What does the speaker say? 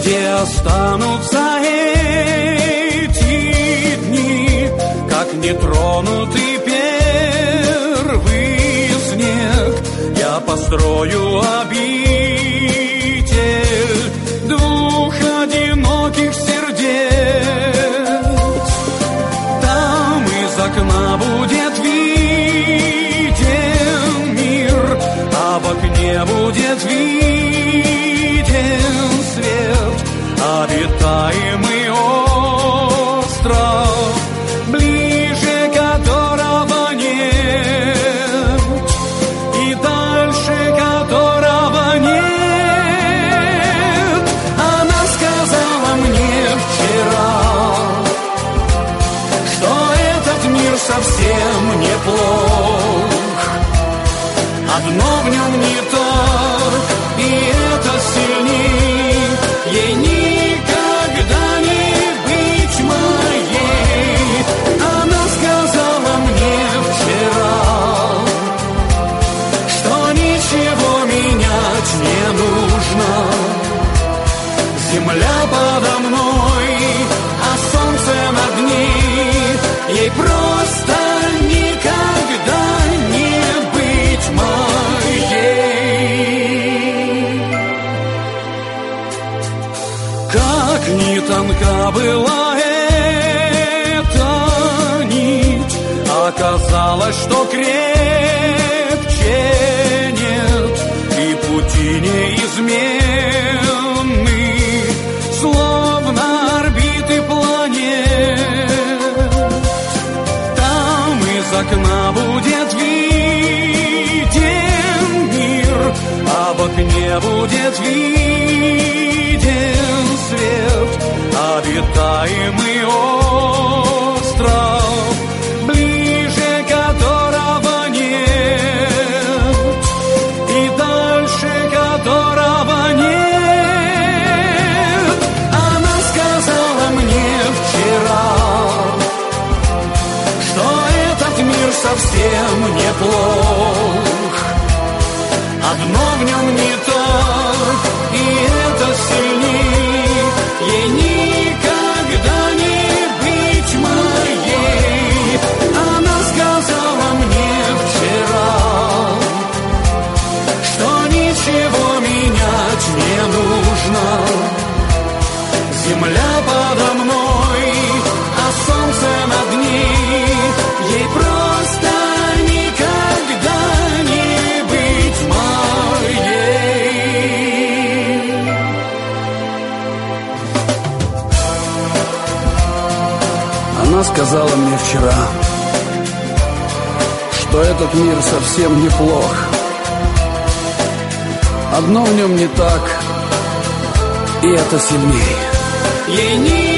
где останутся эти дни, как нетронутый первый снег. Я построю обитель двух одиноких сердец. Там из окна будет виден мир, а в окне будет виден свет. Обитаемый остров, ближе которого нет, и дальше которого нет. Она сказала мне вчера, что этот мир совсем неплох. Одно в нем не так, и это сильней. Ей никогда не быть моей. Она сказала мне вчера, что ничего менять не нужно. Земля подо мной, а солнце над ней. Ей просто никогда не быть моей. Как ни тонка была эта нить, оказалось, что крепче нет, и пути неизменны, словно орбиты планет. Там из окна будет виден мир, а в окне будет виден свет. Обитаемый остров, ближе которого нет, и дальше которого нет. Она сказала мне вчера, что этот мир совсем неплох. Одно в нем не так, и это сильней. Ей никогда не быть моей. Она сказала мне вчера, что ничего менять не нужно. Земля подо мной, а солнце над ней. Ей просто никогда не быть моей. Она сказала мне вчера, что этот мир совсем неплох. Одно в нем не так, и это сильнее. Ей